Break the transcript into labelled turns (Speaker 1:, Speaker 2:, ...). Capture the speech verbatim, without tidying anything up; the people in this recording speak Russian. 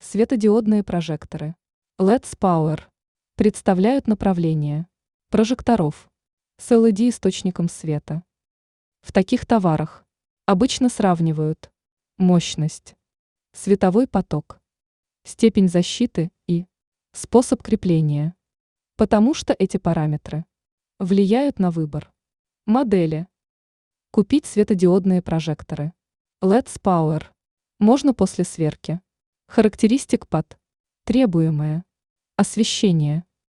Speaker 1: Светодиодные прожекторы эл и ди с Power представляют направление прожекторов с эл и ди-источником света. В таких товарах обычно сравнивают мощность, световой поток, степень защиты и способ крепления, потому что эти параметры влияют на выбор модели. Купить светодиодные прожекторы эл и ди с Power можно после сверки характеристик под требуемое освещение,